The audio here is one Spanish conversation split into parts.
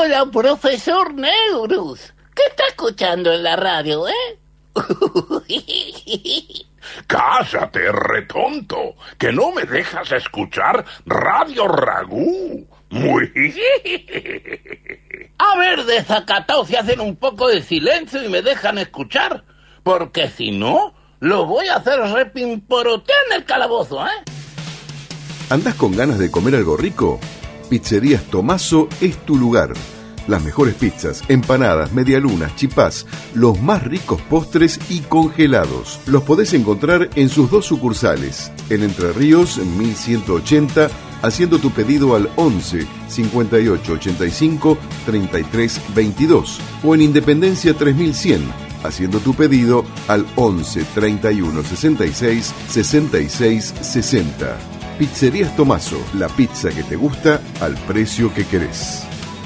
Hola, profesor Neurus. ¿Qué está escuchando en la radio, Cállate, retonto, que no me dejas escuchar Radio Ragú. Muy... A ver, desacatados, si hacen un poco de silencio y me dejan escuchar. Porque si no, lo voy a hacer repimporotear en el calabozo, ¿Andás con ganas de comer algo rico? Pizzerías Tomaso es tu lugar. Las mejores pizzas, empanadas, medialunas, chipás, los más ricos postres y congelados. Los podés encontrar en sus 2 sucursales, en Entre Ríos, en 1180, haciendo tu pedido al 11 58 85 33 22, o en Independencia 3100, haciendo tu pedido al 11 31 66 66 60. Pizzerías Tomaso, la pizza que te gusta al precio que querés.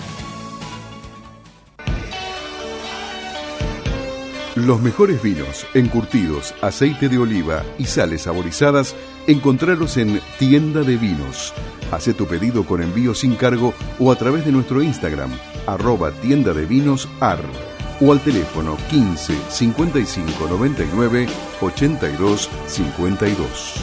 Los mejores vinos, encurtidos, aceite de oliva y sales saborizadas, encontralos en Tienda de Vinos. Hacé tu pedido con envío sin cargo o a través de nuestro Instagram, @tiendadevinosar, o al teléfono 15 55 99 82 52.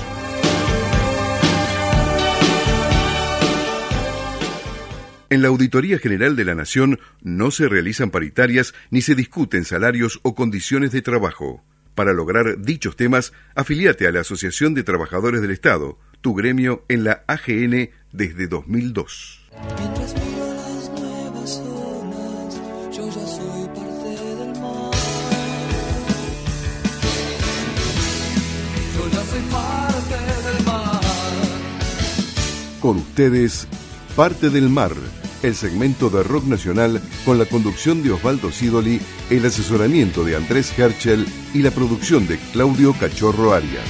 En la Auditoría General de la Nación no se realizan paritarias ni se discuten salarios o condiciones de trabajo. Para lograr dichos temas, afiliate a la Asociación de Trabajadores del Estado, tu gremio en la AGN desde 2002. Mientras miro las nuevas olas, yo ya soy parte del mar. Yo ya soy parte del mar. Con ustedes, Parte del Mar, el segmento de rock nacional con la conducción de Osvaldo Sidoli, el asesoramiento de Andrés Herschel y la producción de Claudio Cachorro Arias.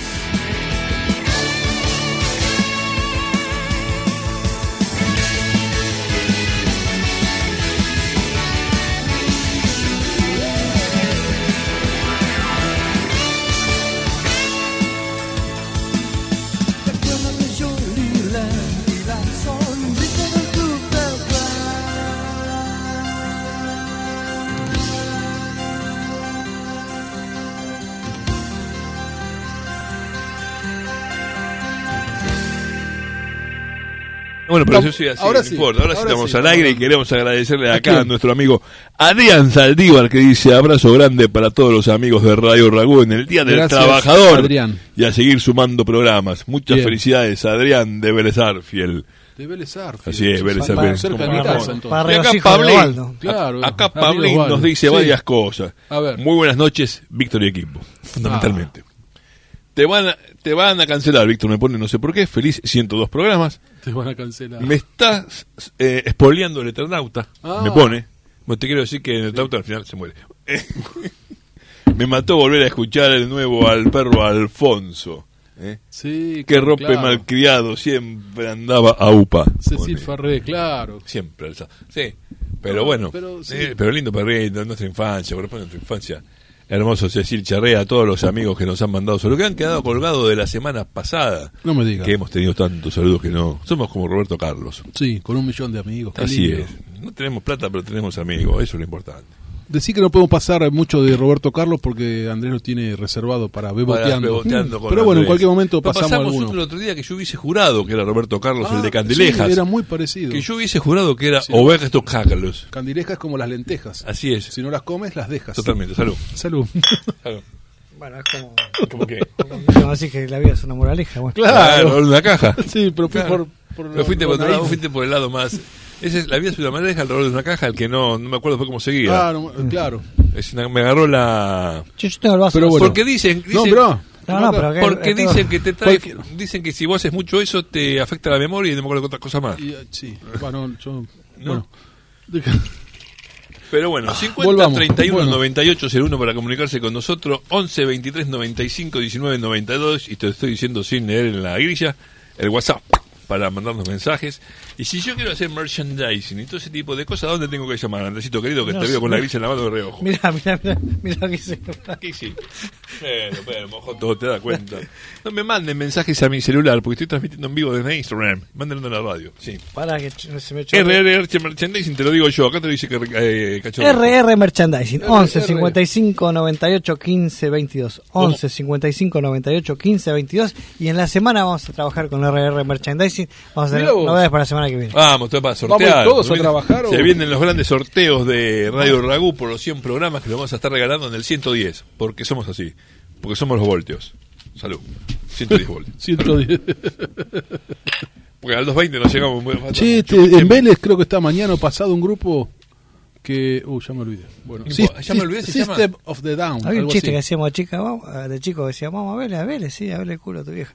Bueno, pero yo soy así, ahora no sí, importa. Ahora sí estamos al aire y no. queremos agradecerle acá quién? a nuestro amigo Adrián Saldívar, que dice: abrazo grande para todos los amigos de Radio Ragú en el Día del Gracias, Trabajador, Adrián. y a seguir sumando programas. Muchas Bien. felicidades, Adrián de Vélez Arfiel. De Vélez Arfiel. Así es, Vélez Para- Arfiel. cerca de mi casa, entonces. Para Y acá regocijo de Pablín, Osvaldo. Claro, acá amigo Pablín Osvaldo. nos dice Sí. varias cosas. A ver. Muy buenas noches, Víctor y equipo, fundamentalmente. Te van a cancelar, Víctor me pone, no sé por qué, feliz 102 programas. Te van a cancelar. Me estás spoileando el Eternauta, Ah. me pone. Bueno, te quiero decir que el Eternauta al final se muere. Me mató volver a escuchar el nuevo al perro Alfonso. Sí, Que rompe claro. malcriado, siempre andaba a UPA. Cecil Pone. Farré, claro. Siempre alza. Sí, pero bueno, pero sí. pero lindo perrito, nuestra infancia, corresponde a nuestra infancia. Hermoso Cecil Charrea, a todos los amigos que nos han mandado saludos, que han quedado colgados de la semana pasada. No me digas. Que hemos tenido tantos saludos que no. Somos como Roberto Carlos. Sí, con 1 millón de amigos. Qué Así lindo. es. No tenemos plata, pero tenemos amigos. Eso es lo importante. Decí que no podemos pasar mucho de Roberto Carlos porque Andrés lo tiene reservado para beboteando. Beboteando con Pero bueno, en Andrés. cualquier momento Pero pasamos alguno. otro el otro día que yo hubiese jurado que era Roberto Carlos, el de Ah, Candilejas. sí, era muy parecido. Que yo hubiese jurado que era Sí. Oberto Carlos. Candilejas es como las lentejas. Así es. Si no las comes, las dejas. Totalmente. Salud. Salud. Salud. Bueno, es como... ¿Cómo qué? como decir que la vida es una moraleja. Bueno. Claro, una caja. Sí, pero fui Claro. por Pero fuiste por otro ahí. lado, fuiste por el lado más. Esa es la vida es una manera, alrededor de una caja, el que no me acuerdo después cómo seguía. Claro. Me agarró la. Yo tengo el vaso. Pero bueno. Porque dicen No, bro. No, pero que- porque esto- dicen que te trae, Cualquier- dicen que si vos haces mucho eso te afecta la memoria y no me acuerdo de otras cosas más. Sí, bueno, yo... No. Bueno. Pero bueno, 50 Volvamos. 31 Bueno. 98 01 para comunicarse con nosotros, 11 23 95 19 92, y te estoy diciendo sin leer en la grilla, el WhatsApp para mandarnos mensajes. Y si yo quiero hacer merchandising y todo ese tipo de cosas, ¿a dónde tengo que llamar, Andresito querido, que No te veo sé. con la grilla en la mano de reojo? Mirá lo que hice. ¿Qué hiciste? Pero, mojo todo, te das cuenta. No me manden mensajes a mi celular, porque estoy transmitiendo en vivo desde Instagram. Mándenlo en la radio, sí. Para que se me echó. RRR Merchandising, te lo digo yo. Acá te lo dice que Cachorro. RR Merchandising 11 55 98 15 22 11 55 98 15 22 y en la semana vamos a trabajar con RR Merchandising. Vamos a hacer Mirá vos. novedades para la semana que viene. Vamos, todo para sortear. ¿Vamos todos a trabajar o? Se vienen los grandes sorteos de Radio Ragú por los 100 programas que los vamos a estar regalando en el 110. Porque somos así. Porque somos los voltios. Salud. 110 voltios. 110. Porque al 220 nos llegamos muy fácil. Che, en Vélez creo que está mañana o pasado un grupo que... ya me olvidé. Bueno, Ya me olvidé, se System of the Down. Había un algo chiste así. que hacíamos de chico que decía, vamos a Vélez, sí, a Vélez el culo a tu vieja.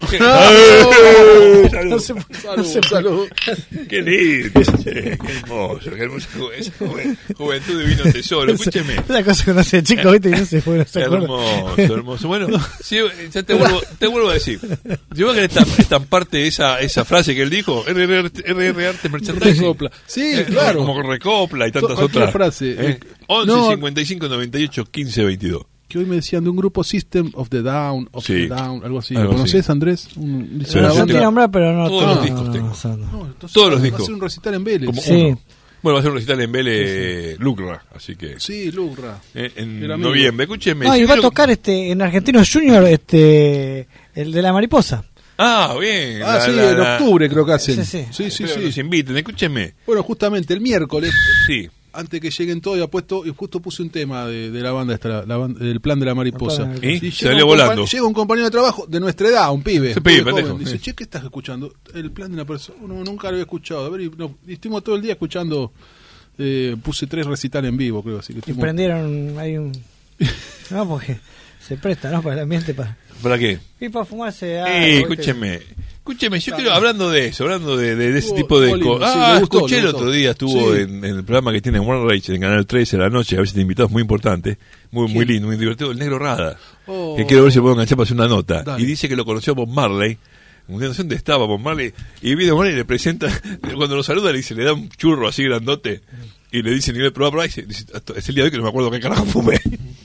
Salud. Salud. Qué lindo. Qué hermoso. Qué hermoso. Esa juventud divino tesoro. Escúcheme. Esa cosa que uno hace de chico, ¿viste? Y no se fue, no se acuerda. Hermoso. Bueno, sí, ya te vuelvo a decir. Yo creo que estamparte esa frase que él dijo, RR Arte Merchandising. Recopla. Sí, claro. Como recopla y tantas Cualquier otras. frase. 11 No. 55 98 15 22. Que hoy me decían de un grupo System of the Down, Sí. algo así. Algo ¿Lo conoces, así. Andrés? Pero Una yo Lo banda- quiero nombrar, pero no. Todos los discos tengo. No, entonces Todos los va a discos. hacer un recital en Vélez. Como Sí. uno. Bueno, va a ser un recital en Vélez Lucra, así que Sí, Lucra. en El amigo. noviembre. Escúcheme. No, si y va a quiero- tocar en Argentinos Junior el de la mariposa. Ah, bien. En octubre creo que hacen. Sí. Sí, Espero que nos inviten, escúcheme. Bueno, justamente el miércoles, Sí. antes que lleguen todos, y justo puse un tema de la banda, el plan de la mariposa. El plan de la mariposa. ¿Y? llega Salió un volando. Llega un compañero de trabajo de nuestra edad, un pibe. Ese pibe, muy joven. pendejo, Dice, sí. che, ¿qué estás escuchando? El plan de la persona. No, nunca lo había escuchado. A ver, y estuvimos todo el día escuchando. Puse 3 recitales en vivo, creo. Así que Y estuvimos- prendieron ahí un... No, porque se presta, ¿no? Para el ambiente, ¿Para qué? y para fumarse algo, ¿viste? Escúcheme, yo quiero, hablando de eso, hablando de ese Estuvo- tipo de estuvo lindo, cosas. sí, Ah, le gustó, escuché le el gustó. otro día, estuvo Sí. en el programa que tiene Warner Rage en Canal 13 a la noche, a veces de invitados muy importantes, muy lindo, muy divertido, el Negro Rada. Oh. Que quiero ver si puedo enganchar para hacer una nota. Dale. Y dice que lo conoció a Bob Marley. No sé dónde estaba Bob Marley. Y viene Bob Marley y le presenta, cuando lo saluda, le dice, le da un churro así grandote. Y le dice, nivel probable, dice, es el día de hoy que no me acuerdo qué carajo fumé.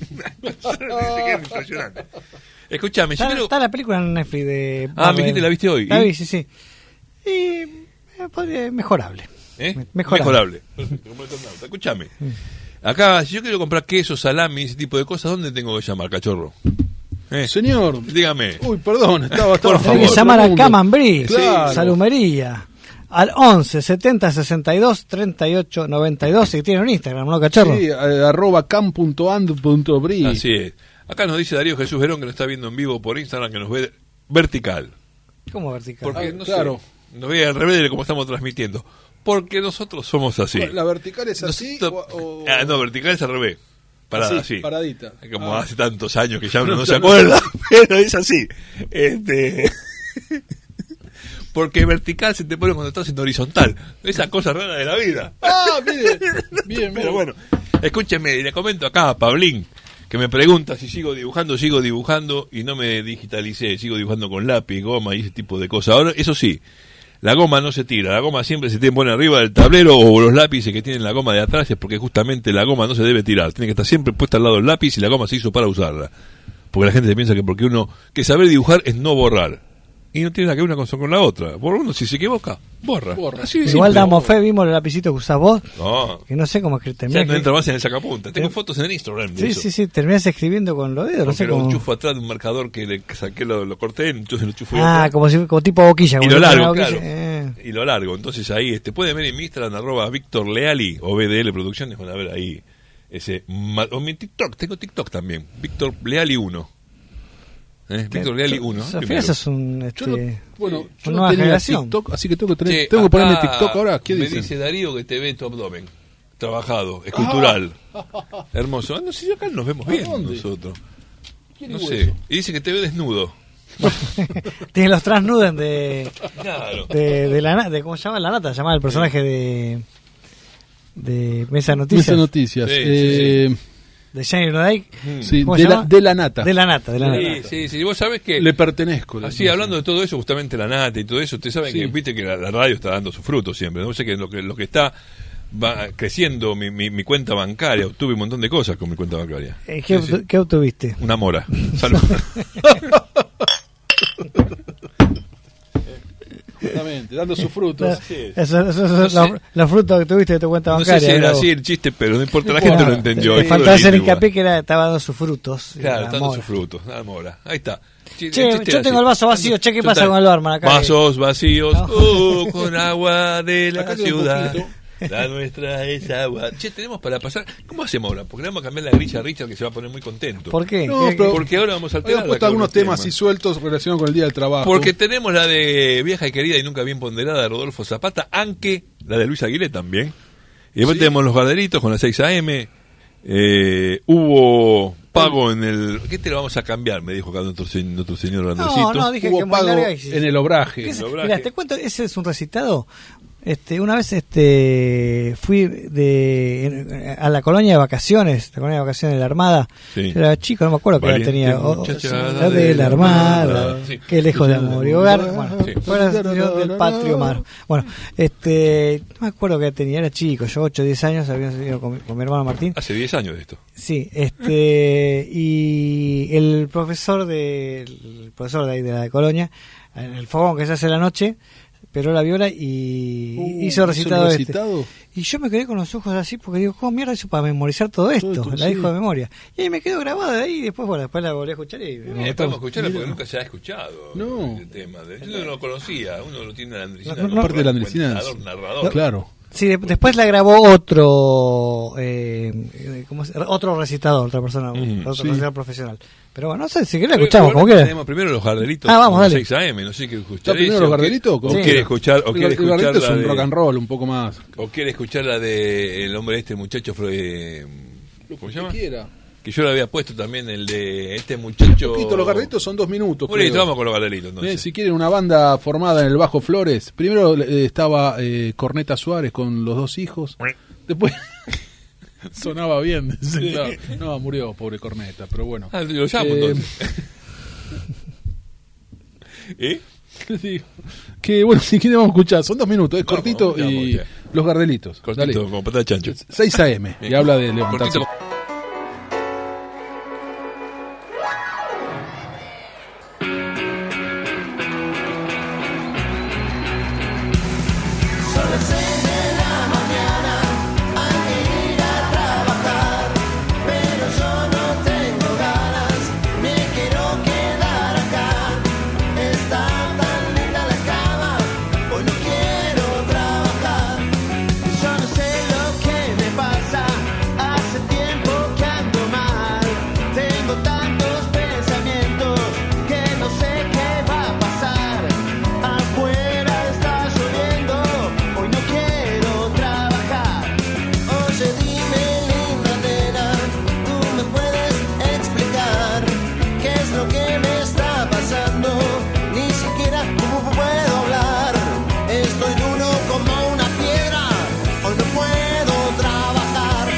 Qué impresionante. Escúchame, yo quiero... Está la película en Netflix de... Ah, me dijiste, ¿la viste hoy? La ¿Y? vi, sí. Y mejorable. ¿Eh? Mejorable. Perfecto, como el Eternauta. Escúchame. Acá, si yo quiero comprar queso, salami, ese tipo de cosas, ¿dónde tengo que llamar, cachorro? Señor. Dígame. Uy, perdón, estaba Por estaba- favor. Hay que llamar a Mundo. Camambrí, Claro. Salumería, al 11 70 62 38 92, y tiene un Instagram, ¿no, cachorro? Sí, @cam.and.bri. Así es. Acá nos dice Darío Jesús Verón, que nos está viendo en vivo por Instagram, que nos ve vertical. ¿Cómo vertical? Porque, Ah, no claro. sé, nos ve al revés de cómo estamos transmitiendo. Porque nosotros somos así. ¿La vertical es así Nosotros- o...? Ah, no, vertical es al revés. Parada, Así, así. paradita. Como Ah. hace tantos años que ya uno no se Ya no- acuerda, pero es así. Porque vertical se te pone cuando estás en horizontal. Esa cosa rara de la vida. Ah, mire. Bien, Pero bueno, escúcheme, y le comento acá a Pablín, que me pregunta si sigo dibujando y no me digitalicé, sigo dibujando con lápiz, goma y ese tipo de cosas. Ahora, eso sí, la goma no se tira, la goma siempre se te pone arriba del tablero o los lápices que tienen la goma de atrás, es porque justamente la goma no se debe tirar, tiene que estar siempre puesta al lado del lápiz y la goma se hizo para usarla. Porque la gente piensa que porque que saber dibujar es no borrar. Y no tiene nada que ver una cosa con la otra. Borra uno, si se equivoca, borra. Así de Igual simple. damos fe, vimos el lapicito que usás vos, No, que no sé cómo escribir. ya no entra más en el sacapunta. Tengo fotos en el Instagram de eso. Sí, terminás escribiendo con los dedos, no Porque sé lo cómo. enchufo atrás de un marcador que le saqué, lo corté, entonces lo enchufo Ah, como tipo boquilla. y como lo si fuera largo, una claro. boquilla. Y lo largo. Entonces ahí, pueden ver en mi Instagram, @Víctor Leali o BDL Producciones, van a ver ahí ese. O mi TikTok, tengo TikTok también, Víctor Leali 1. Víctor Leali 1. Sofía, eso es un. Yo no, bueno, yo una no nueva tenía generación. TikTok, así que tengo que, Che, tengo que ponerme acá TikTok ahora. ¿Qué me dicen? dice Darío que te ve tu abdomen. Trabajado, escultural. Hermoso. Ah, no sé si acá nos vemos ¿A bien dónde? nosotros. ¿Quién No dijo sé. eso? Y dice que te ve desnudo. Tiene los transnuden de. Claro. de ¿cómo se llama? La nata, se llama el personaje de Mesa Noticias. Mesa Noticias. Sí, sí, De de Gianni Rodai. Sí, ¿Cómo se llama? de la nata. De la nata. Sí, vos sabés que... Le pertenezco. Así, hablando de todo eso, justamente la nata y todo eso, ustedes saben Sí. que, viste que la radio está dando sus frutos siempre. No sé que lo que está creciendo mi cuenta bancaria, obtuve un montón de cosas con mi cuenta bancaria. ¿Qué obtuviste? Una mora. Salud. Justamente, dando sus frutos. Eso es la fruta que tuviste de tu cuenta No bancaria. sé si era ¿no? así el chiste, pero no importa, la gente lo entendió. Te Es faltaba todo hacer lindo hincapié igual. que estaba dando sus frutos. Claro, la está dando mora. sus frutos, la mora. Ahí está. Che, yo tengo el vaso vacío. Che, ¿qué pasa con el barman acá? Vasos vacíos, No. con agua de la Acá queda un ciudad. poquito. La nuestra es agua. Che, tenemos para pasar. ¿Cómo hacemos ahora? Porque le vamos a cambiar la grilla a Richard, que se va a poner muy contento. ¿Por qué? No, ¿Qué- pero- Porque ahora vamos a alterar. Habíamos puesto algunos temas así sueltos relacionados con el Día del Trabajo. Porque tenemos la de Vieja y Querida y Nunca Bien Ponderada de Rodolfo Zapata, aunque la de Luis Aguilé también. Y después Sí. tenemos Los Gardelitos con las 6 AM. Hubo pago en el... ¿Qué te lo vamos a cambiar? Me dijo acá nuestro señor Andresito. No, dije que Hubo muy pago larga y- en el obraje. ¿Qué es? Lobraje. Mirá, te cuento, ese es un recitado. Una vez fui a la colonia de vacaciones, la colonia de vacaciones de la Armada. Sí. Yo era chico, no me acuerdo qué edad Valiente tenía. muchachada De la Armada, Sí. qué lejos de amor y hogar. Bueno, Sí. fuera del patrio mar. Bueno, no me acuerdo qué edad tenía, era chico, yo 8 o 10 años, había ido con mi hermano Martín. Hace 10 años de esto. Sí, y el profesor de ahí de la colonia, en el fogón que se hace a la noche, pero la viola y hizo recitado ¿hizo el este. recitado? Y yo me quedé con los ojos así porque digo, ¿cómo mierda hizo para memorizar todo esto? Todo esto, La sí. dijo de memoria. Y ahí me quedó grabada de ahí y después la volví a escuchar y Podemos escucharla porque nunca se ha escuchado No. el tema. Yo no lo conocía, uno lo tiene en la Andresina. No, como Aparte de la Andresina. narrador. Claro. Sí, después la grabó otro otro recitador, otra persona, otro sí. recitador profesional. Pero bueno, no sé, si querés la escuchamos, como quieras. Tenemos primero Los Gardelitos. Ah, vamos, con dale. 6 AM, no sé qué escuchar. ¿Está primero Los Gardelitos? ¿O Sí. quiere escuchar, El Gardelito es la un de, rock and roll, un poco más. o quiere escuchar la de el hombre este muchacho ¿cómo se llama? Quiera. Que yo le había puesto también el de este muchacho. Poquito, Los Gardelitos son 2 minutos. Bueno, listo, creo. vamos con Los Gardelitos entonces. Si quieren una banda formada en el Bajo Flores, primero estaba Corneta Suárez con los 2 hijos. Después sonaba bien. No, murió, pobre Corneta, pero bueno. Ah, lo llamo entonces. ¿Eh? Sí. Que bueno, si quieren vamos a escuchar, son 2 minutos, es Vamos, cortito vamos, y ya. Los Gardelitos. Cortito, Dale. como patada de chancho. 6 AM y habla de levantarse. Cortito. Yo no sé lo que me pasa, hace tiempo que ando mal. Tengo tantos pensamientos que no sé qué va a pasar. Afuera está lloviendo, hoy no quiero trabajar. Oye, dime, linda nena, tú me puedes explicar qué es lo que me está pasando. Ni siquiera cómo puedo hablar. Estoy duro como una piedra, hoy no puedo trabajar.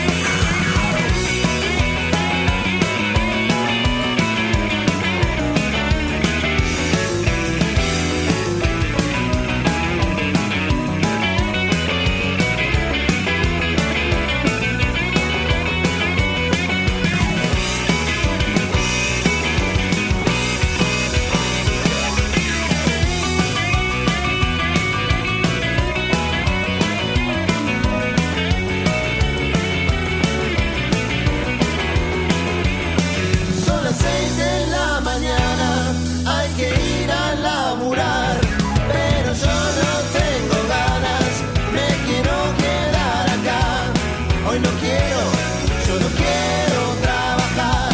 Son las 6 de la mañana, hay que ir a laburar, pero yo no tengo ganas, me quiero quedar acá. Hoy no quiero, yo no quiero trabajar.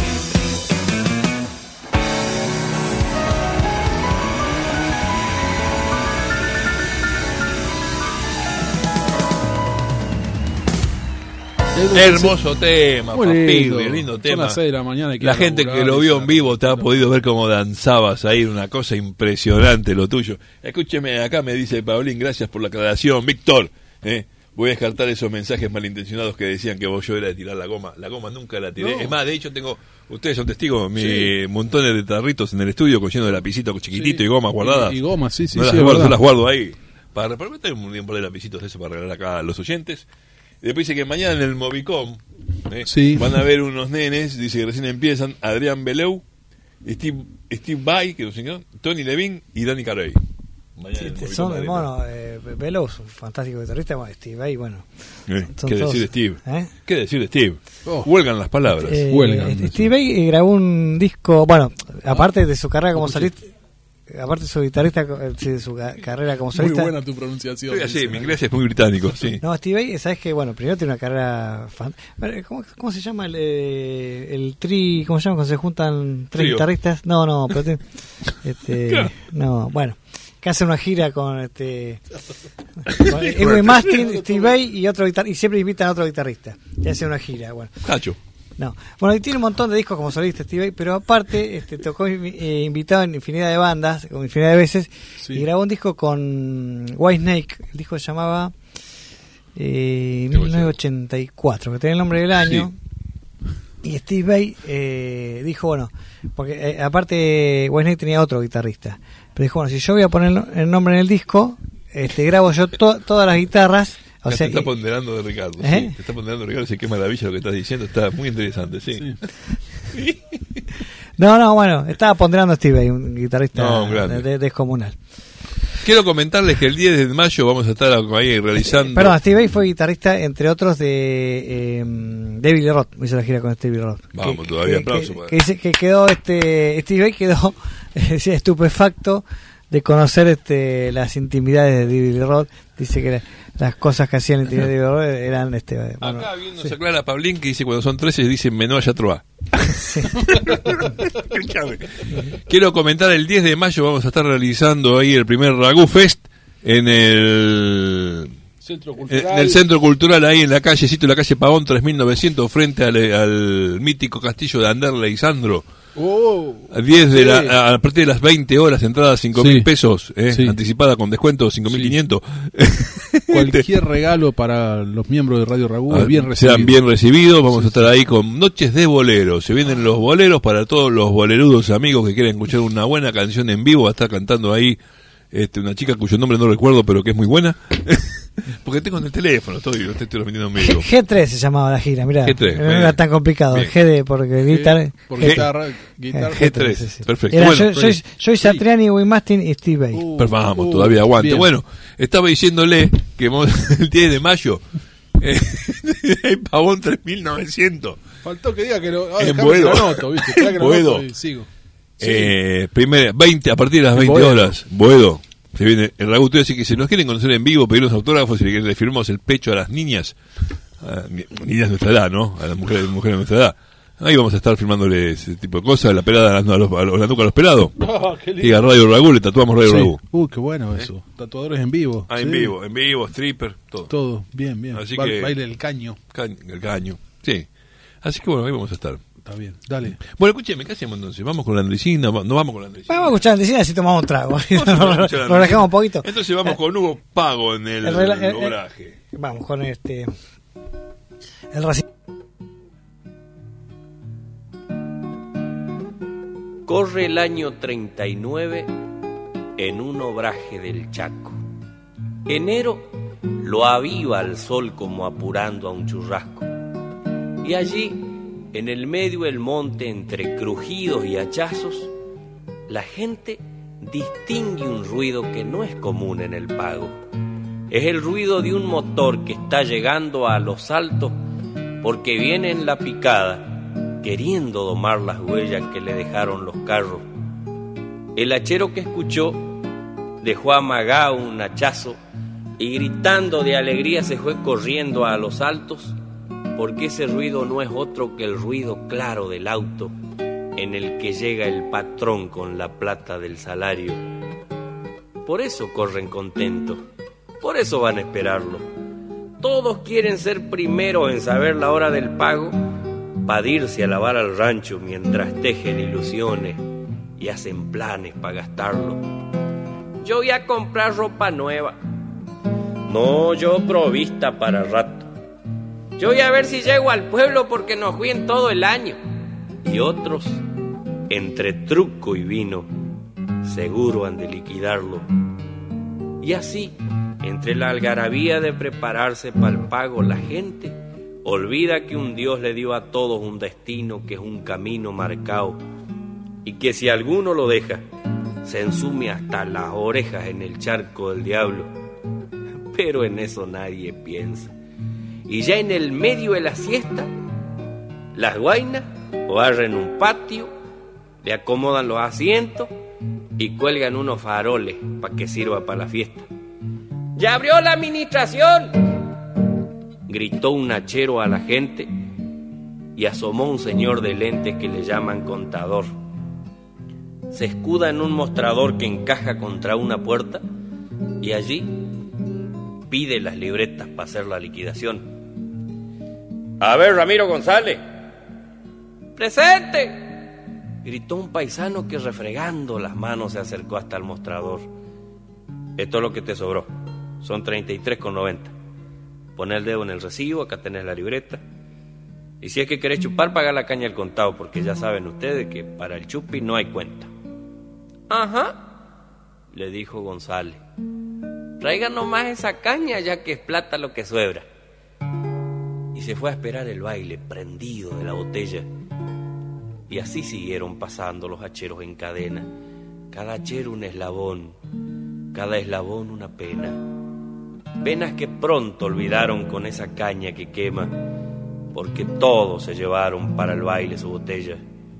Hermoso tema, Muy Papirri, lindo Son tema. las 6 de la mañana. hay que La ir a gente laburar que lo y vio ya. en vivo te ha podido ver cómo danzabas ahí, una cosa impresionante lo tuyo. Escúcheme, acá me dice Paulín, gracias por la aclaración. Víctor, Voy a descartar esos mensajes malintencionados que decían que yo era de tirar la goma. La goma nunca la tiré. No. Es más, de hecho tengo, ustedes son testigos, montones de tarritos en el estudio con lleno de lapicitos chiquititos Sí. y gomas guardadas. Y gomas, sí, No las es guardo, verdad. yo las guardo ahí. Para meter un par de lapicitos de eso para regalar acá a los oyentes. Y después dice que mañana en el Movicom Sí. van a ver unos nenes, dice que recién empiezan, Adrián Beleu, Steve Vai, que no sé qué, Tony Levin y Danny Carey. Mañana en el Movicom Son, Arena. bueno, Veloz, fantástico guitarrista, bueno, Steve Vai, bueno. Son ¿Qué todos, decir de Steve? ¿eh? ¿Qué decir de Steve? Oh. Huelgan las palabras. Huelgan. Steve Vai grabó un disco, bueno, aparte de su carrera como solista, aparte de su guitarrista, de su carrera como Muy solista. buena tu pronunciación. Estoy así, mi inglés es muy británico, sí. No, Steve Vai, sabes que, bueno, primero tiene una carrera ¿Cómo se llama el tri? ¿Cómo se llama cuando se juntan tres Trío. guitarristas? No, pero Claro. no, bueno, que hace una gira con con Edwin Mastin, Steve Vai y otro y siempre invitan a otro guitarrista. Y hace una gira, bueno. Cacho. No. Bueno, y tiene un montón de discos como solista Steve Vai, pero aparte tocó invitado en infinidad de bandas, con infinidad de veces, Sí. y grabó un disco con Whitesnake. El disco se llamaba 1984, que tenía el nombre del año. Y Steve Vai dijo, bueno, porque aparte Whitesnake tenía otro guitarrista, pero dijo, bueno, si yo voy a poner el nombre en el disco, grabo yo todas las guitarras. O Ya sea, te está ponderando de Ricardo. ¿Eh? Sí, te está ponderando Ricardo. Dice, qué maravilla lo que estás diciendo. Está muy interesante, sí. No, bueno, estaba ponderando a Steve Vai, un guitarrista No, un grande. descomunal. Quiero comentarles que el 10 de mayo vamos a estar ahí realizando... Perdón, Steve Vai fue guitarrista, entre otros, de David Lee Roth. Hizo la gira con Steve Lee Roth. Vamos, todavía aplauso, que dice que quedó, Steve Vai quedó decía, estupefacto de conocer las intimidades de David Lee Roth. Dice que las cosas que hacían en la intimidad de David Lee Roth eran... bueno, Acá viendo sí. se aclara Pablín que dice cuando son 13 dicen menor ya troa. Sí. Quiero comentar, el 10 de mayo vamos a estar realizando ahí el primer Ragú Fest en el Centro en Cultural. el Centro Cultural, ahí en la callecito, la calle Pavón 3900, frente al mítico castillo de Anderle y Sandro. Oh, A 10 de sí. a partir de las 20 horas, entrada 5.000 Sí. pesos, Sí. anticipada con descuento 5.500. Cualquier regalo para los miembros de Radio Ragú es bien recibido. Sean bien recibidos. Vamos a estar ahí con noches de boleros. Se vienen los boleros para todos los bolerudos amigos que quieren escuchar una buena canción en vivo. Va a estar cantando ahí una chica cuyo nombre no recuerdo, pero que es muy buena. Porque tengo en el teléfono, estoy metiendo en medio. G3 se llamaba la gira, mirá. G3, no era tan complicado. bien. G de porque guitarra. Por G- guitarra, G3, sí, sí. perfecto. Era Bueno, Joey Satriani, Wayne Mastin y Steve Vai. pero vamos, todavía aguante. bien. Bueno, estaba diciéndole que el 10 de mayo hay Pavón 3900. Faltó que diga que lo. En dejame Boedo. que lo anoto, ¿viste? Esperá que lo Boedo. anoto y sigo. Sí. 20, a partir de las 20 Boedo. horas, Boedo. Se viene el Ragú, así que si nos quieren conocer en vivo, pedirnos autógrafos, si le firmamos el pecho a las niñas, niñas de nuestra edad, ¿no? A las mujeres de nuestra edad. Ahí vamos a estar firmándole ese tipo de cosas, la pelada a la nuca a los pelados. Ah, qué lindo. Diga Radio Ragú, le tatuamos Radio Sí. Ragú. Qué bueno eso. Tatuadores en vivo. Ah, en Sí. vivo, stripper, todo. Todo, bien, bien. Así que- Baile el caño. El caño, sí. Así que bueno, ahí vamos a estar. Está bien, dale. Bueno, escúcheme, ¿qué hacemos entonces? ¿Vamos con la Andresina? ¿No vamos con la Andresina? Vamos a escuchar Andresina así tomamos un trago. Vamos a escuchar la Lo Andresina. relajamos un poquito. Entonces vamos con Hugo Pago en el obraje. Vamos con el racismo. Corre el año 39 en un obraje del Chaco. Enero lo aviva el sol como apurando a un churrasco. Y allí, en el medio del monte, entre crujidos y hachazos, la gente distingue un ruido que no es común en el pago. Es el ruido de un motor que está llegando a los altos porque viene en la picada, queriendo domar las huellas que le dejaron los carros. El hachero que escuchó dejó amagado un hachazo y gritando de alegría se fue corriendo a los altos, porque ese ruido no es otro que el ruido claro del auto en el que llega el patrón con la plata del salario. Por eso corren contentos, por eso van a esperarlo. Todos quieren ser primeros en saber la hora del pago, para irse a lavar al rancho mientras tejen ilusiones y hacen planes para gastarlo. Yo voy a comprar ropa nueva, No, yo provista para rato. Yo voy a ver si llego al pueblo porque nos fui en todo el año. Y otros, entre truco y vino, seguro han de liquidarlo. Y así, entre la algarabía de prepararse para el pago, la gente olvida que un Dios le dio a todos un destino que es un camino marcado, y que si alguno lo deja, se ensume hasta las orejas en el charco del diablo. Pero en eso nadie piensa. Y ya en el medio de la siesta, las guainas barren un patio, le acomodan los asientos y cuelgan unos faroles para que sirva para la fiesta. ¡Ya abrió la administración!, gritó un hachero a la gente, y asomó un señor de lentes que le llaman contador. Se escuda en un mostrador que encaja contra una puerta y allí pide las libretas para hacer la liquidación. A ver, Ramiro González. ¡Presente!, gritó un paisano que refregando las manos se acercó hasta el mostrador. Esto es lo que te sobró. Son 33,90. Pon el dedo en el recibo, acá tenés la libreta. Y si es que querés chupar, paga la caña al contado, porque ya saben ustedes que para el chupi no hay cuenta. Ajá, le dijo González. Traigan nomás esa caña, ya que es plata lo que sobra. Y se fue a esperar el baile, prendido de la botella. Y así siguieron pasando los hacheros en cadena. Cada hachero un eslabón, cada eslabón una pena. Penas que pronto olvidaron con esa caña que quema, porque todos se llevaron para el baile su botella.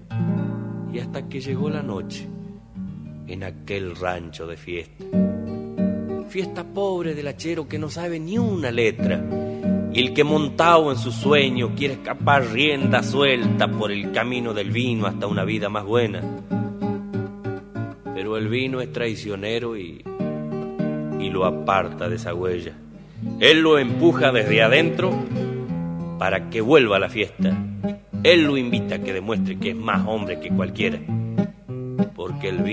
Y hasta que llegó la noche, en aquel rancho de fiesta. Fiesta pobre del hachero que no sabe ni una letra, y el que montado en su sueño quiere escapar rienda suelta por el camino del vino hasta una vida más buena. Pero el vino es traicionero y lo aparta de esa huella. Él lo empuja desde adentro para que vuelva a la fiesta. Él lo invita a que demuestre que es más hombre que cualquiera. Porque el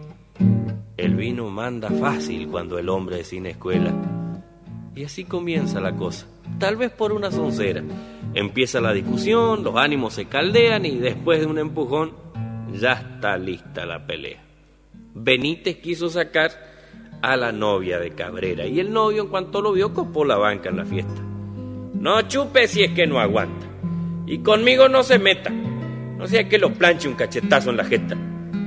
vino manda fácil cuando el hombre es sin escuela. Y así comienza la cosa, tal vez por una soncera. Empieza la discusión, los ánimos se caldean y después de un empujón ya está lista la pelea. Benítez quiso sacar a la novia de Cabrera y el novio, en cuanto lo vio, copó la banca en la fiesta. No chupe si es que no aguanta, y conmigo no se meta, no sea que lo planche un cachetazo en la jeta.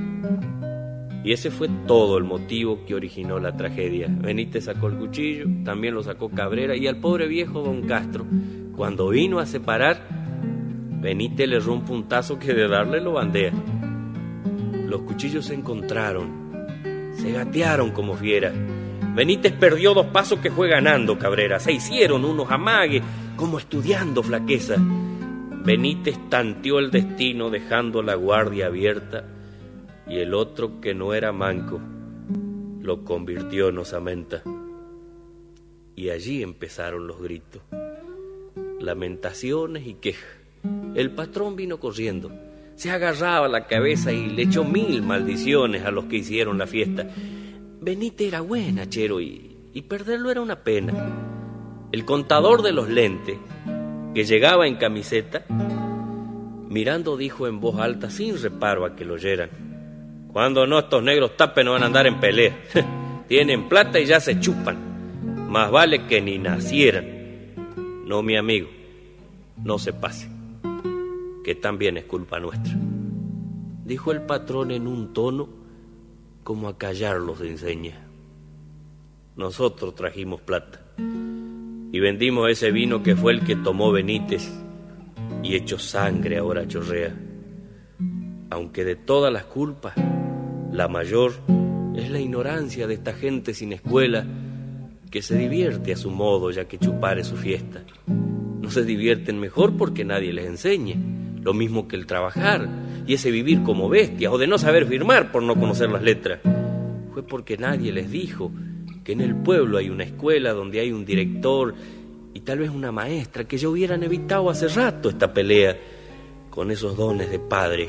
Y ese fue todo el motivo que originó la tragedia. Benítez sacó el cuchillo, también lo sacó Cabrera, y al pobre viejo don Castro, cuando vino a separar, Benítez le rompe un tazo que de darle lo bandea. Los cuchillos se encontraron, se gatearon como fiera. Benítez perdió 2 pasos que fue ganando Cabrera. Se hicieron unos amagues, como estudiando flaqueza. Benítez tanteó el destino dejando la guardia abierta, y el otro, que no era manco, lo convirtió en osamenta. Y allí empezaron los gritos, lamentaciones y quejas. El patrón vino corriendo, se agarraba la cabeza y le echó 1000 maldiciones a los que hicieron la fiesta. Benítez era buen hachero y perderlo era una pena. El contador de los lentes, que llegaba en camiseta, mirando dijo en voz alta, sin reparo a que lo oyeran: cuando no estos negros tapen no van a andar en pelea. Tienen plata y ya se chupan. Más vale que ni nacieran. No, mi amigo, no se pase, que también es culpa nuestra, dijo el patrón en un tono como a callarlos de enseña. Nosotros trajimos plata y vendimos ese vino que fue el que tomó Benítez y hecho sangre ahora chorrea. Aunque de todas las culpas, la mayor es la ignorancia de esta gente sin escuela, que se divierte a su modo ya que chupar es su fiesta. No se divierten mejor porque nadie les enseñe, lo mismo que el trabajar y ese vivir como bestias o de no saber firmar por no conocer las letras. Fue porque nadie les dijo que en el pueblo hay una escuela donde hay un director y tal vez una maestra, que ya hubieran evitado hace rato esta pelea con esos dones de padre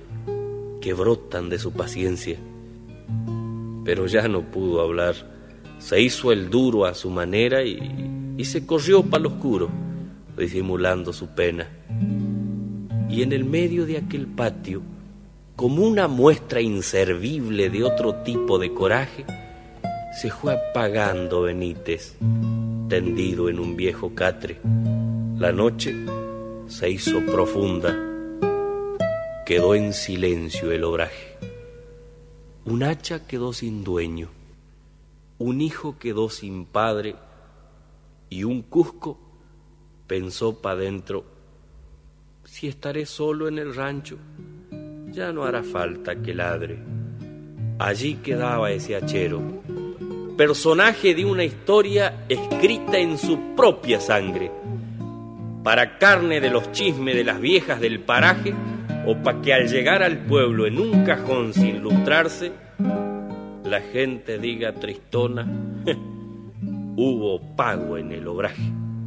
que brotan de su paciencia. Pero ya no pudo hablar Se hizo el duro a su manera y se corrió para lo oscuro, disimulando su pena. Y en el medio de aquel patio, como una muestra inservible de otro tipo de coraje, se fue apagando Benítez, tendido en un viejo catre. La noche se hizo profunda, quedó en silencio el obraje. Un hacha quedó sin dueño, un hijo quedó sin padre, y un Cusco pensó pa' dentro: si estaré solo en el rancho, ya no hará falta que ladre. Allí quedaba ese hachero, personaje de una historia escrita en su propia sangre, para carne de los chismes de las viejas del paraje, o pa' que al llegar al pueblo en un cajón sin lustrarse, la gente diga tristona: hubo pago en el obraje.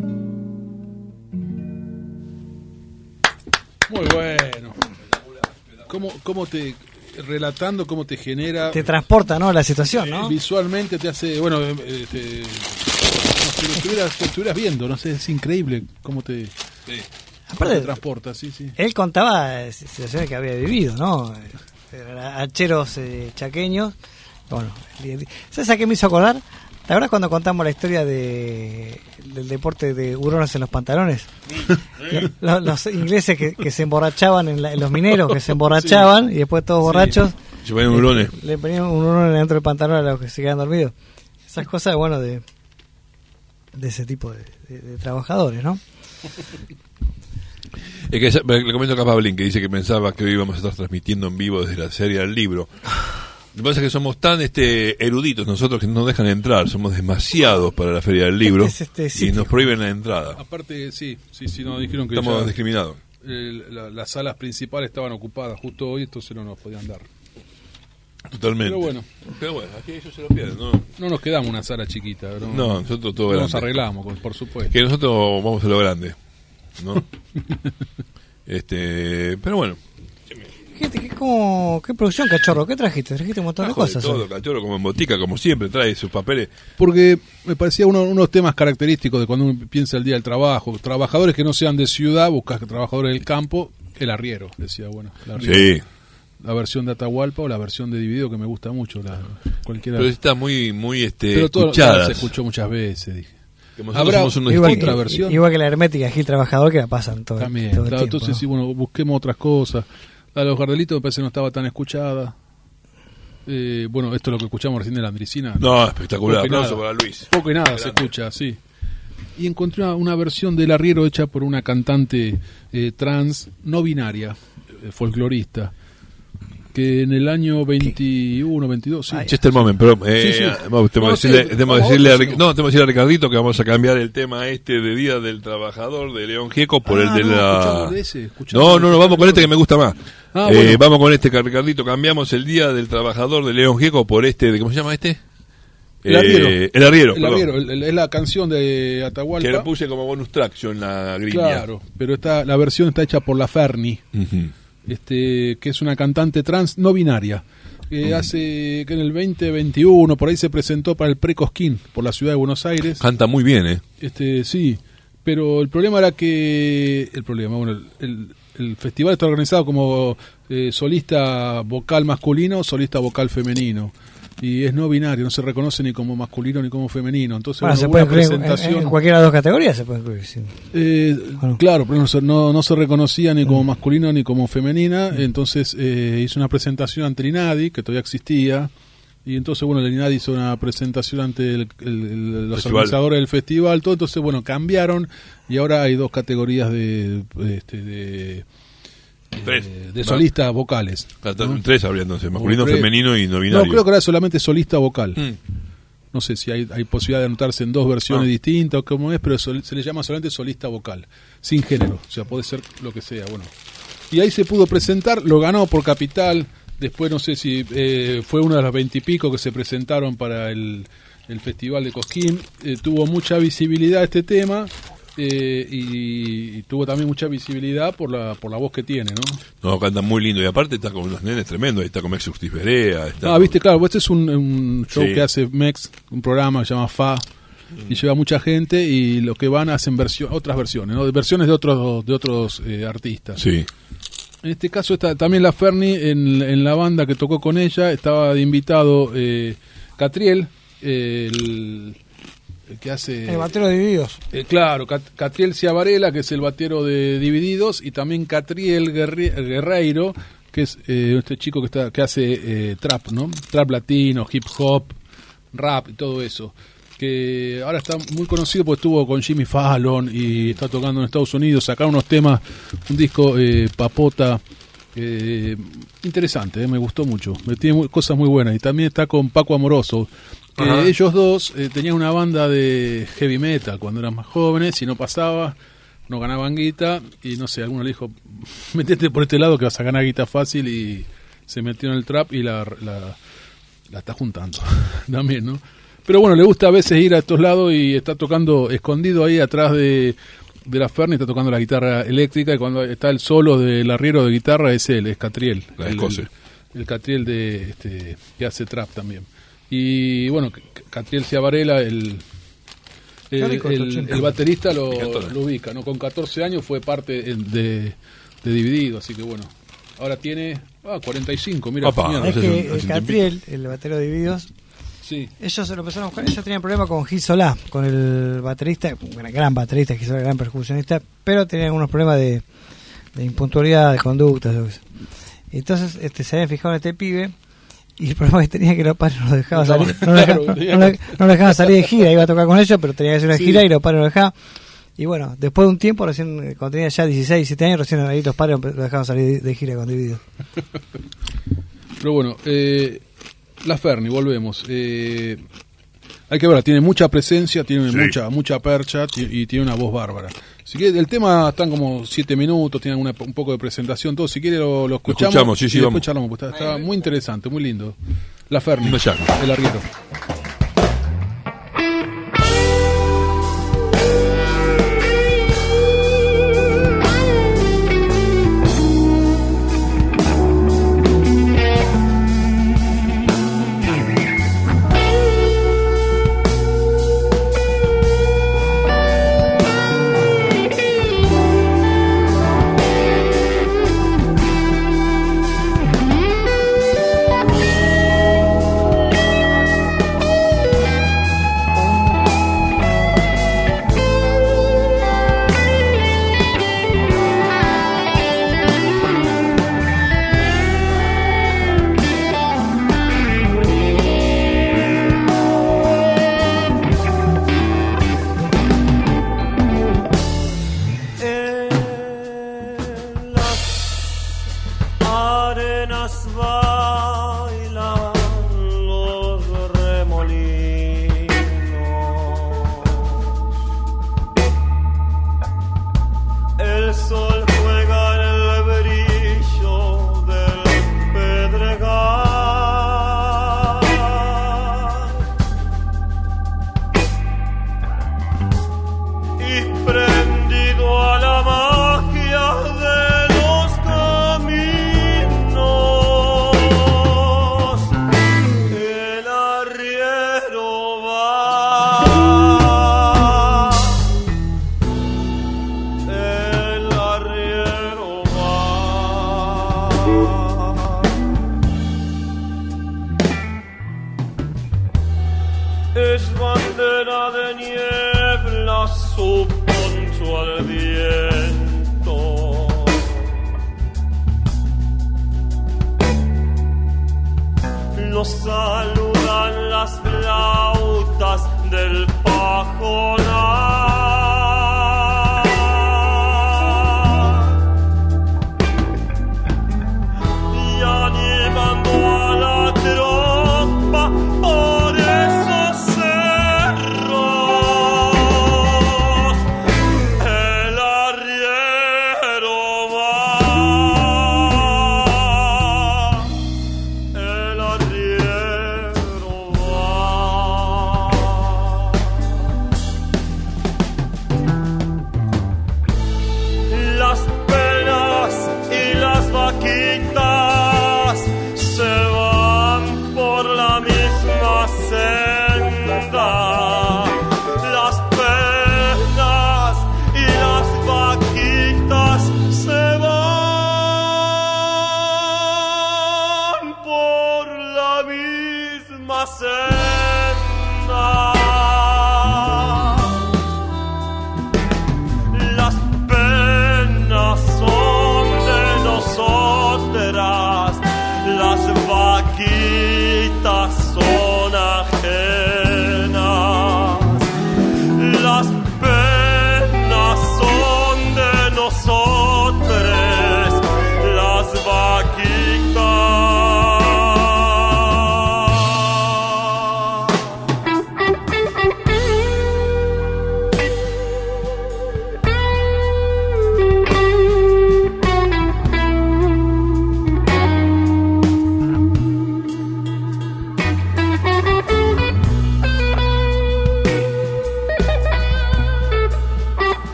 Muy bueno. ¿Cómo te relatando cómo te genera? Te transporta, ¿no? La situación, ¿no? Visualmente te hace, bueno, como si lo estuvieras viendo, no sé, es increíble cómo te, Aparte, te transporta, sí. Él contaba situaciones que había vivido, ¿no? Hacheros chaqueños. Bueno, ¿sabes a qué me hizo acordar? ¿Te acuerdas cuando contamos la historia del deporte de hurones en los pantalones? Los ingleses que se emborrachaban, los mineros que se emborrachaban, sí, y después todos borrachos se ponían hurones. Le ponían un hurón dentro del pantalón a los que se quedan dormidos. Esas cosas, bueno, de ese tipo de trabajadores, ¿no? Es que le comento acá a Pablín, que dice que pensaba que hoy íbamos a estar transmitiendo en vivo desde la serie del libro. Lo que pasa es que somos tan eruditos nosotros que no nos dejan entrar, somos demasiados para la Feria del Libro y nos prohíben la entrada. Aparte, sí, nos dijeron que estamos discriminados. Las salas principales estaban ocupadas justo hoy, entonces no nos podían dar. Totalmente. Pero bueno, aquí ellos se lo pierden, ¿no? No nos quedamos una sala chiquita. No, nosotros todo grande. Nos arreglamos, por supuesto. Que nosotros vamos a lo grande, ¿no? Pero bueno. ¿Qué producción, Cachorro? ¿Qué trajiste? Trajiste un montón de cosas. De todo, Cachorro, como en botica, como siempre, trae sus papeles. Porque me parecía unos temas característicos de cuando uno piensa el día del trabajo. Trabajadores que no sean de ciudad, buscas trabajadores del campo, el arriero, decía, bueno. El arriero. Sí. La versión de Atahualpa o la versión de Dividido, que me gusta mucho. Cualquiera. Pero está muy pero todo escuchada. Se escuchó muchas veces, dije. Habrá otra versión. Igual que la hermética Gil Trabajador, que la pasan todo. También, todo el claro, tiempo, entonces ¿no? sí, bueno, busquemos otras cosas. La de los Gardelitos me parece que no estaba tan escuchada. Bueno, esto es lo que escuchamos recién de la Andricina. No, espectacular. Aplauso para Luis. Poco y nada se escucha, sí. Y encontré una versión del arriero hecha por una cantante trans no binaria, folclorista, que en el año 21, 22... Sí. Chester Moment, pero tenemos que decirle a Ricardito que vamos a cambiar el tema de Día del Trabajador de León Gieco por el de la... No, vamos con este que me gusta más. Bueno. Vamos con Ricardito, cambiamos el Día del Trabajador de León Gieco por ¿cómo se llama este? El arriero. El arriero, es la canción de Atahualpa. Que lo puse como bonus track yo en la grilla. Claro, pero la versión está hecha por la Ferni. Uh-huh. Que es una cantante trans no binaria, que hace que en el 2021 por ahí se presentó para el Pre-Cosquín por la ciudad de Buenos Aires. Canta muy bien, sí, pero el problema era que el festival está organizado como solista vocal masculino, solista vocal femenino. Y es no binario, no se reconoce ni como masculino ni como femenino. Entonces, se puede incluir en cualquiera de las dos categorías, se puede incluir. Sí. Claro, pero no se reconocía ni como masculino ni como femenina. Entonces hizo una presentación ante el INADI, que todavía existía. Y entonces, el INADI hizo una presentación ante los organizadores del festival. Todo. Entonces, cambiaron y ahora hay dos categorías de solistas vocales. Tres habría entonces, masculino, femenino y no binario. No, creo que era solamente solista vocal. No sé si hay posibilidad de anotarse en dos versiones distintas o cómo es, pero se le llama solamente solista vocal, sin género, o sea, puede ser lo que sea. Y ahí se pudo presentar, lo ganó por Capital, después no sé si fue uno de los 20 y pico que se presentaron para el Festival de Cosquín, tuvo mucha visibilidad este tema. y tuvo también mucha visibilidad por la voz que tiene, ¿no? No, canta muy lindo. Y aparte está con unos nenes tremendos. Ahí está con Mex Justiz Berea. Viste, claro, este es un show que hace Mex, un programa que se llama FA, y lleva mucha gente, y lo que van hacen otras versiones, ¿no? Versiones de otros artistas. Sí. En este caso está también la Ferni en la banda que tocó con ella. Estaba de invitado Catriel, el que hace... El batero de Divididos. Claro, Catriel Ciavarela, que es el batero de Divididos, y también Catriel Guerreiro, que es este chico que hace trap, ¿no? Trap latino, hip hop, rap y todo eso. Que ahora está muy conocido porque estuvo con Jimmy Fallon y está tocando en Estados Unidos. Sacaron unos temas, un disco Papota, interesante, me gustó mucho. Tiene cosas muy buenas. Y también está con Paco Amoroso. Ellos dos tenían una banda de heavy metal cuando eran más jóvenes, y no pasaba, no ganaban guita, y no sé, alguno le dijo, metete por este lado que vas a ganar guita fácil, y se metió en el trap y la está juntando también, ¿no? Pero bueno, le gusta a veces ir a estos lados y está tocando escondido ahí atrás de la Ferni, está tocando la guitarra eléctrica, y cuando está el solo del arriero de guitarra es él, es Catriel, el Catriel que hace trap también. Y bueno, Catriel Ciavarela, el baterista lo ubica, ¿no? Con 14 años fue parte de Dividido, así que bueno, ahora tiene 45, mira. Es que Catriel, el batero de Divididos, sí. Ellos lo empezaron a buscar, ellos tenían problemas con Gil Solá, con el baterista, un gran baterista, Gil Solá, gran percusionista, pero tenían algunos problemas de impuntualidad, de conducta. Entonces se habían fijado en este pibe, y el problema que tenía que los padres no lo dejaban salir, no lo dejaban salir de gira. Iba a tocar con ellos, pero tenía que hacer una gira y los padres no lo dejaban. Y bueno, después de un tiempo, recién cuando tenía ya 16, 17 años, recién ahí los padres lo dejaban salir de gira con Divididos. Pero bueno, la Ferni, volvemos. Hay que verla, tiene mucha presencia, tiene mucha percha, y tiene una voz bárbara. Si quiere, el tema están como 7 minutos, tiene un poco de presentación, todo. Si quiere lo escuchamos. Sí, y después charlamos, porque está muy interesante, muy lindo. La Ferni, el arriero.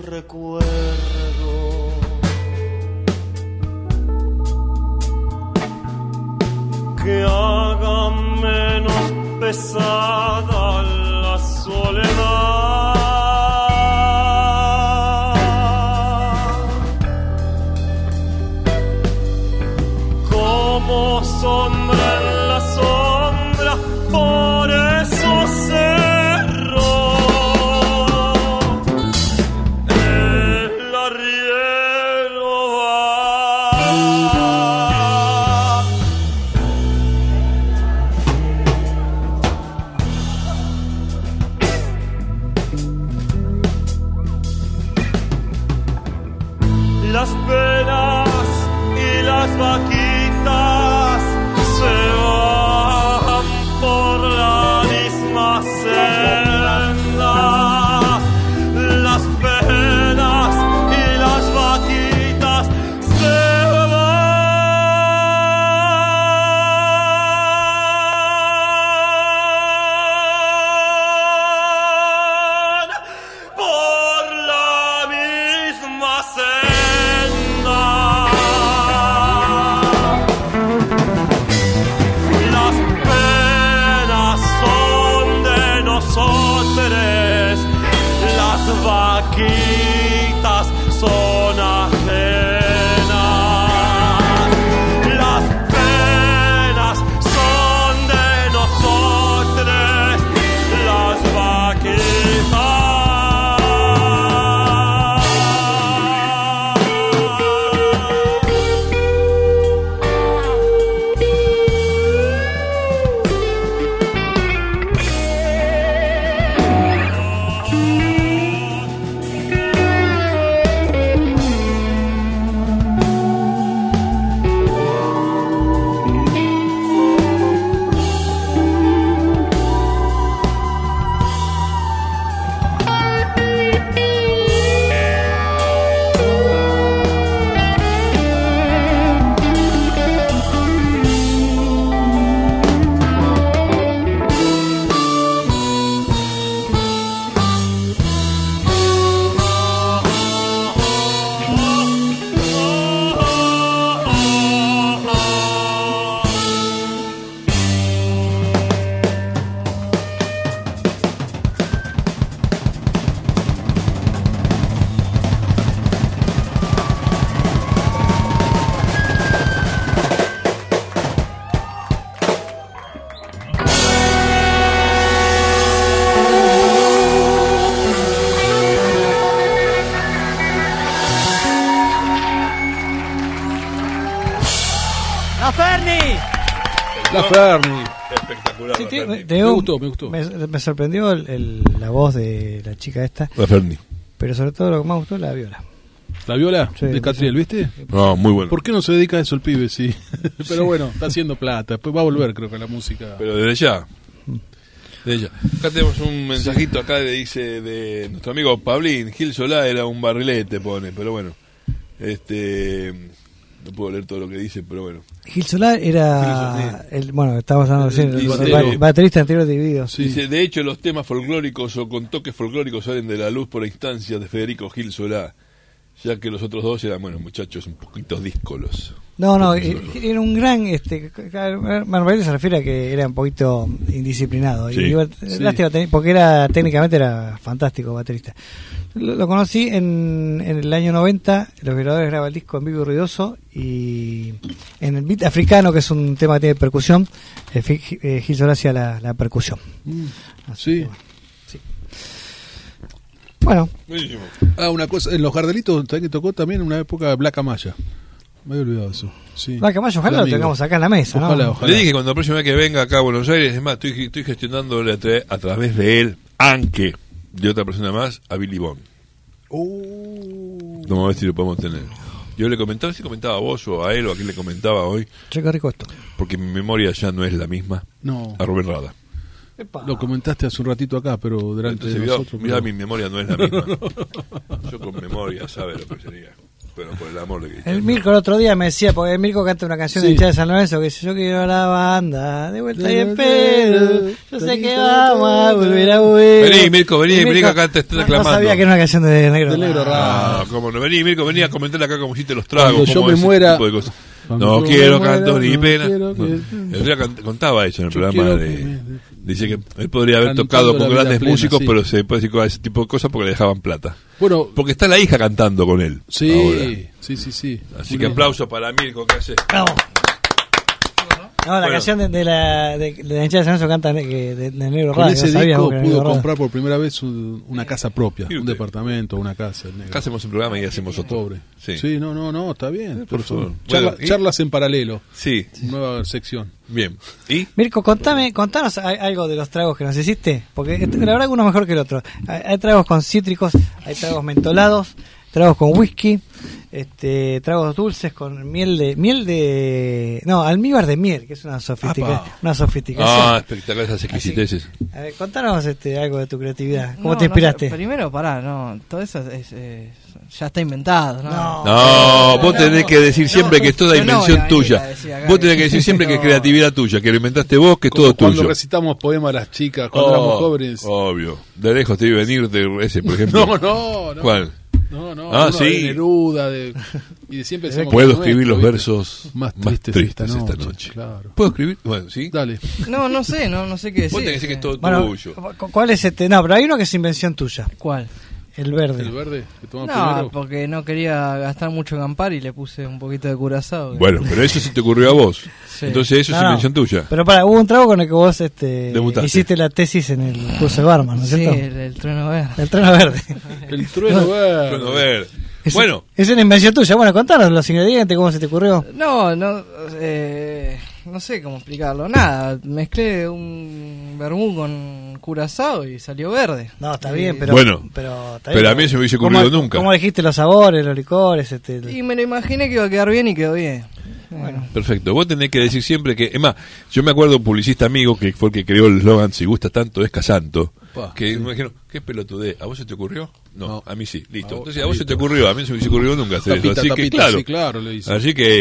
recuerdo. Que haga menos pesada la soledad. Como sombra en la sombra, por eso cerro el arriero va. Las penas y las vaquitas se van por la misma senda. Las penas y las vaquitas se van por la misma senda. Las penas son de nosotros, las vaquitas son ajenas. Las penas son de nosotros, las ¡La Ferni! La Ferni. Espectacular. Sí, la tío, Ferni. te digo, Me gustó. Me sorprendió la voz de la chica esta, La Ferni. pero sobre todo lo que más me gustó es la viola. ¿La viola Sí, de Catriel, viste? No, muy bueno. ¿Por qué no se dedica a eso el pibe? Sí. Pero bueno, está haciendo plata. Después va a volver, creo que a la música. Pero desde ya. Desde ya. Acá tenemos un mensajito acá que dice de nuestro amigo Pablín. Gil Solá era un barrilete, pone. Pero bueno. No puedo leer todo lo que dice, pero bueno. Gil Solá era bueno, estábamos hablando recién, el baterista anterior de Divididos. Sí. Dice, de hecho, los temas folclóricos o con toques folclóricos salen de la luz por instancias de Federico Gil Solá, ya que los otros dos eran, bueno, muchachos un poquito díscolos. No, era un gran, Manuel se refiere a que era un poquito indisciplinado. Sí. Y lástima, porque técnicamente era fantástico baterista. Lo conocí en el año 90, Los Violadores graba el disco En Vivo y Ruidoso, y en el beat africano, que es un tema que tiene percusión, Gil Solá hacía la percusión. Sí. Bueno. Buenísimo. Una cosa, en los Gardelitos, ¿sabés que tocó también en una época Black Amaya? Me había olvidado eso. Sí. Black Amaya, ojalá lo tengamos acá en la mesa, ojalá, ¿no? ojalá. Le dije cuando la próxima vez que venga acá a Buenos Aires, es más, estoy gestionándole a través de él, aunque de otra persona más, a Billy Bond. Vamos a ver si lo podemos tener. Yo le comentaba, si comentaba a vos o a él o a quién le comentaba hoy, Qué rico esto. porque mi memoria ya no es la misma, No. a Rubén Rada. Lo comentaste hace un ratito acá, pero delante Entonces, de nosotros. mirá, pero- mi memoria no es la misma. Yo con memoria sabe lo que sería. Pero por el amor de Cristo. El Mirko el otro día me decía, porque el Mirko canta una canción Sí. de hinchada de San Lorenzo que dice: yo quiero la banda, de vuelta y espero, yo sé que vamos a volver a volver. Vení, Mirko, vení, Y vení, que acá te estoy no reclamando. sabía que era una canción de Negro. Del Negro Raro. Ah, cómo no. Vení, Mirko, vení a comentar acá cómo hiciste los tragos. Cuando yo cómo me ese muera- tipo de cosas. Cuando No yo quiero me muera, canto ni no pena. quiero No. que- El día contaba eso en el Yo programa quiero de... que Dice que él podría haber Cantando tocado la con vida grandes plena, músicos, sí. pero se puede decir ese tipo de cosas porque le dejaban plata. Bueno, Porque está la hija cantando con él. sí, ahora. sí. Así que aplauso para Mirko, que hace... Bravo. No, la Bueno. canción de la hinchada de San Lorenzo canta de Negro Con Raro. ese no sabía disco que era pudo Negro Raro. comprar por primera vez una casa propia, Mire un usted. departamento, una casa. El Negro. Acá hacemos un programa y hacemos otro. Pobre. Sí. Sí, no, está bien. por favor. Charla- Bueno, ¿y? charlas en paralelo, Sí, nueva sección. bien. ¿Y? Mirko, contanos algo de los tragos que nos hiciste, porque la verdad que uno es mejor que el otro. Hay tragos con cítricos, hay tragos mentolados, tragos con whisky, tragos dulces con miel de almíbar de miel, que es una sofisticación. Ah, espectacular esas exquisiteces. A ver, contanos algo de tu creatividad. ¿Cómo No, te inspiraste? Primero, pará, no, todo eso ya está inventado, ¿no? No, vos tenés que decir siempre que es toda yo no invención voy a venir a tuya. decir acá Vos que- tenés que decir siempre que es No. creatividad tuya, que lo inventaste vos, que es todo Cuando tuyo. recitamos poemas a las chicas, cuando éramos jóvenes. Obvio. De lejos te iba a venir de ese, por ejemplo. No. ¿Cuál? No, Ah, uno sí. de Neruda, y de siempre decimos Puedo que es escribir los nuestro, versos ¿viste? más más tristes, tristes esta esta noche. noche. Claro. ¿Puedo escribir? Bueno, sí. Dale. No sé qué decir. Vos tenés que decir que es todo Bueno, tuyo. ¿cuál es No, pero hay uno que es invención tuya. ¿Cuál? El verde. El verde que tomamos No, primero. porque no quería gastar mucho en Campari y le puse un poquito de curazao. Bueno, pero eso se te ocurrió a vos. Sí. Entonces eso es No, invención tuya. Pero hubo un trago con el que vos Debutaste. hiciste la tesis en el curso de barman, ¿no es Sí, cierto? el trueno verde. El trueno verde. El trueno verde. Bueno, a ver. Es, Bueno, es una invención tuya. Bueno, contanos los ingredientes, cómo se te ocurrió. No sé cómo explicarlo. Nada, mezclé un vermú con curazao y salió verde. No, está bien, pero. Bueno, está pero a mí no se me hubiese ocurrido nunca. ¿Cómo elegiste los sabores, los licores? Y me lo imaginé que iba a quedar bien y quedó bien. Bueno. perfecto. Vos tenés que decir siempre que... Es más, yo me acuerdo de un publicista amigo que fue el que creó el eslogan Si gusta tanto es Casanto. Pa, Que sí. me dijeron, ¿qué pelotudez? ¿A vos se te ocurrió? No, a mí sí, listo. A vos, Entonces a vos se te listo. ocurrió, a mí no se me hubiese ocurrido nunca hacer Tapita, eso. Así que tapita, claro. sí, claro, le hizo. Así que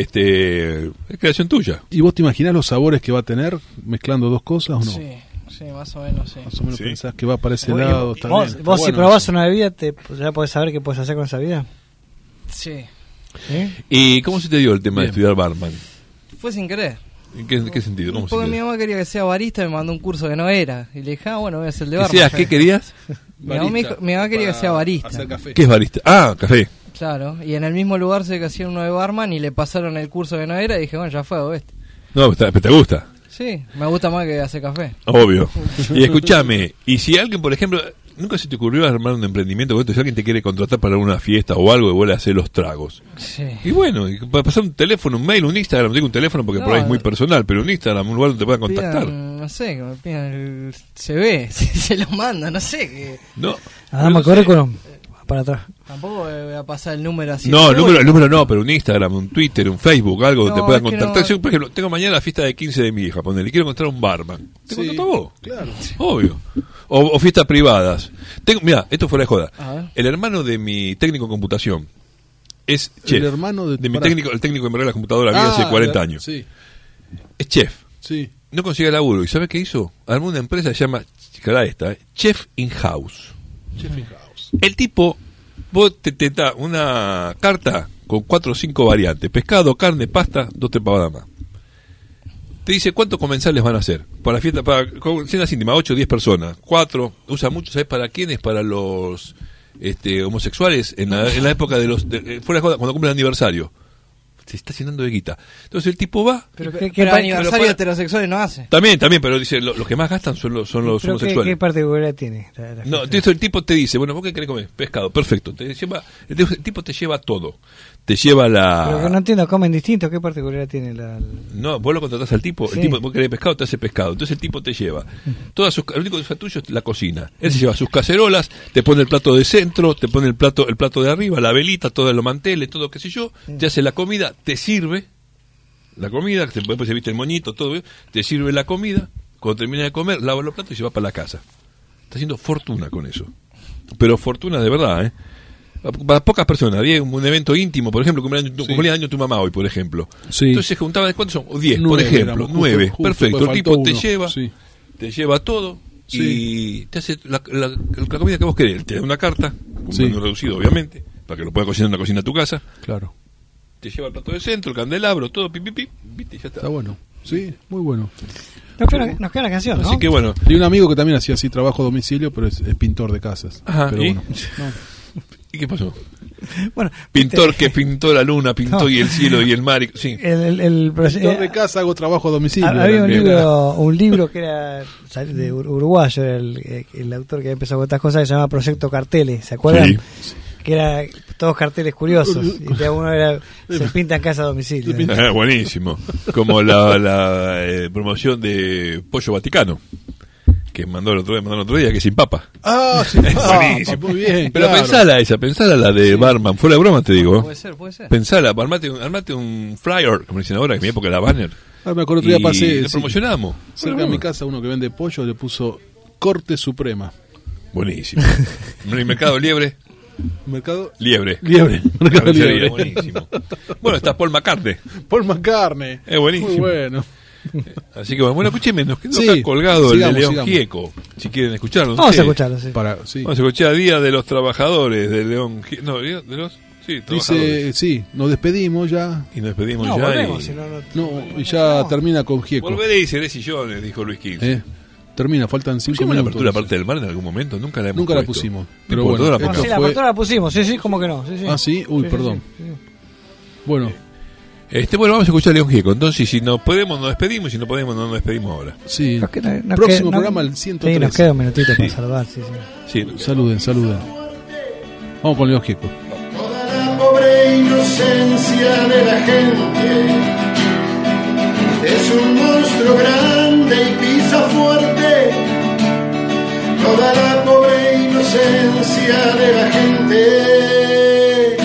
es creación tuya. ¿Y vos te imaginás los sabores que va a tener mezclando dos cosas o no? Sí, más o menos, sí. Más o menos Sí. pensás que va para ese Vos- lado. Está vos bien. Está vos si bueno probás eso. una bebida, ya podés saber qué puedes hacer con esa bebida. Sí. ¿Sí? ¿Y cómo se te dio el tema de Bien. estudiar barman? Fue sin querer. ¿En qué sentido? ¿Cómo se Porque te mi dio? mamá quería que sea barista y me mandó un curso que no era. Y le dije, bueno, voy a hacer el de ¿Que barman. seas qué querías? Mi mamá quería que para sea barista. hacer café. ¿Qué es barista? Ah, café. Claro, y en el mismo lugar se que hacía uno de barman y le pasaron el curso que no era y dije, bueno, ya fue, hago este. No, pero te gusta. Sí, me gusta más que hacer café. Obvio. Y escúchame, y si alguien, por ejemplo, nunca se te ocurrió armar un emprendimiento, si alguien te quiere contratar para una fiesta o algo y vos le haces los tragos. Sí. Y bueno, y para pasar un teléfono, un mail, un Instagram, digo un teléfono porque No, por ahí es muy personal, pero un Instagram, un lugar donde te puedan contactar. Pidan, no sé, que me pidan el CV, si se lo manda, no sé. Que No. Hagamos el no sé. currículum. Para atrás. tampoco voy a pasar el número así. No, el Uy, número no, pero un Instagram, un Twitter, un Facebook, algo donde te No, puedan es que contactar. no. Yo, por ejemplo, tengo mañana la fiesta de 15 de mi hija, ponele, quiero encontrar un barman. ¿Te Sí, contrato vos? Claro. Obvio. O fiestas privadas. Mira, esto fuera de joda. A ver. El hermano de mi técnico en computación es chef. El hermano de, mi pará. técnico, el técnico que me arregla la computadora mía hace 40 años. Sí, Es chef. sí. No consigue laburo. ¿Y sabe qué hizo? Armó una empresa que se llama, fíjala esta, Chef in House. Chef in House. El tipo, vos te da una carta con 4 o 5 variantes: pescado, carne, pasta, 2 pavadas más. Te dice cuántos comensales van a hacer. Para fiesta, para cenas íntimas, 8 o 10 personas. 4, usa mucho, ¿sabes para quiénes? Para los homosexuales en la época de los. Fuera de joda, cuando cumplen el aniversario. Se está llenando de guita. Entonces el tipo va. Pero, ¿Qué- pero qué- aniversario pero para- heterosexuales no hace. También, pero dice, los que más gastan son los Pero homosexuales. ¿qué particularidad tiene? la No, fiesta? entonces el tipo te dice, bueno, ¿vos qué querés comer? Pescado, perfecto. El tipo te lleva todo. Te lleva Pero que no la... entiendo, comen distinto. ¿Qué particularidad tiene la...? No, vos lo contratás al tipo, Sí. el tipo, vos querés pescado, te hace pescado. Entonces el tipo te lleva. El único que usa tuyo es la cocina. Él se lleva sus cacerolas, te pone el plato de centro, te pone el plato de arriba, la velita, todo los manteles, todo qué sé yo, te hace la comida, te sirve la comida, después se viste el moñito, todo, te sirve la comida, cuando termina de comer, lava los platos y se va para la casa. Está haciendo fortuna con eso. Pero fortuna de verdad, ¿eh? para pocas personas. Había un evento íntimo, por ejemplo, cumplía año tu mamá hoy, por ejemplo. Sí. Entonces se juntaban, ¿cuántos son? 10, por 9 ejemplo. éramos, 9, justo, perfecto. pues El tipo faltó te uno. te lleva todo y te hace la comida que vos querés. Te da una carta, un menú reducido, obviamente, para que lo puedas cocinar en una cocina de tu casa. Claro. Te lleva el plato de centro, el candelabro, todo, viste, y ya está. Está bueno. Sí, muy bueno. Nos queda la canción, ¿no? Así que bueno. Y un amigo que también hacía así trabajo a domicilio, pero es pintor de casas. Ajá, pero ¿y? bueno. ¿Y qué pasó? Bueno, Pintor que pintó la luna, pintó No. y el cielo y el mar. Sí. Pintor de casa, hago trabajo a domicilio. Había un libro que era de uruguayo, era el autor que empezó con estas cosas, que se llamaba Proyecto Carteles, ¿se acuerdan? Sí. Que era todos carteles curiosos, y de uno era se pinta en casa a domicilio. Buenísimo. Como la promoción de Pollo Vaticano, que mandaron otro día, que sin papa. Ah, sí. Buenísimo. Muy bien, pero claro. pensala la de Barman, fuera de broma te digo. Puede ser. Pensala, armate un flyer, como dicen ahora, que en mi época era banner. Me acuerdo que otro día pasé. Lo promocionamos. Cerca de mi casa, uno que vende pollo le puso Corte Suprema. Buenísimo. En el mercado Liebre. ¿Mercado? Liebre. Mercado Liebre. Buenísimo. Bueno, está Paul McCartney. Paul McCartney. Es buenísimo. Muy bueno. Así que bueno, escúcheme, nos quedó Sí, acá colgado sigamos, el de León sigamos. Gieco. Si quieren escucharlo. Vamos a escucharlo, sí. Vamos a escuchar Día de los Trabajadores de León Gieco. No, de los... Sí, dice, sí, nos despedimos ya. Y nos despedimos No, ya. volvemos, Y... si y ya termina con Gieco. Volveré y seré sillones, dijo Luis XV. Termina, faltan 5 ¿Pusimos minutos. la apertura parte del mar en algún momento? Nunca la hemos puesto. pusimos. Pero Pero bueno, bueno, Sí, la apertura la pusimos, sí, como que no. Sí. Ah, sí, uy, Sí, perdón. sí. Bueno, bueno, vamos a escuchar a León Gieco. Entonces, si nos podemos, nos despedimos. Si no podemos, no nos despedimos ahora. sí. Nos Próximo queda- programa, el 103. Sí, nos queda un minutito para saludar, sí. Sí. Saluden. Vamos con León Gieco. La pobre inocencia de la gente es un monstruo grande y pisa fuerte. Toda la pobre inocencia de la gente.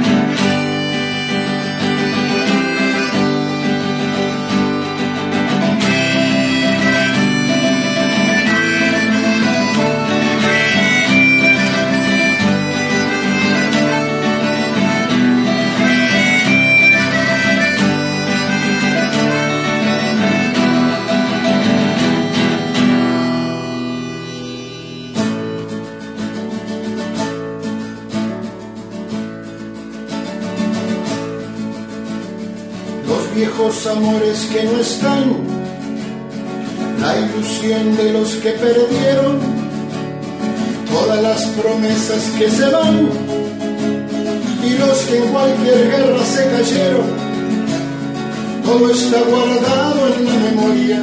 Los viejos amores que no están, la ilusión de los que perdieron, todas las promesas que se van y los que en cualquier guerra se cayeron, todo está guardado en la memoria,